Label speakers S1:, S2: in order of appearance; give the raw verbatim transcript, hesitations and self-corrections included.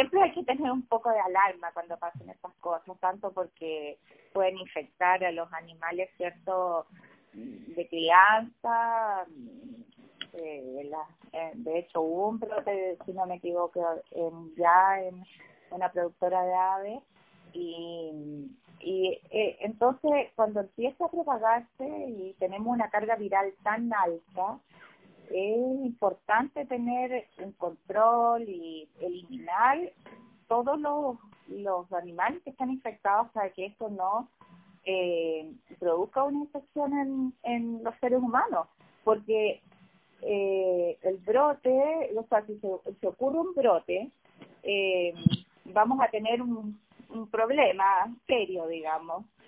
S1: siempre hay que tener un poco de alarma cuando pasen estas cosas, tanto porque pueden infectar a los animales, ¿cierto?, de crianza. Eh, la, eh, de hecho, hubo un brote, si no me equivoco, en, ya en una productora de aves, y, y eh, entonces cuando empieza a propagarse y tenemos una carga viral tan alta, es importante tener un control y eliminar todos los, los animales que están infectados para que esto no eh, produzca una infección en, en los seres humanos, porque eh, el brote, o sea, si se, si ocurre un brote, eh, vamos a tener un, un problema serio, digamos,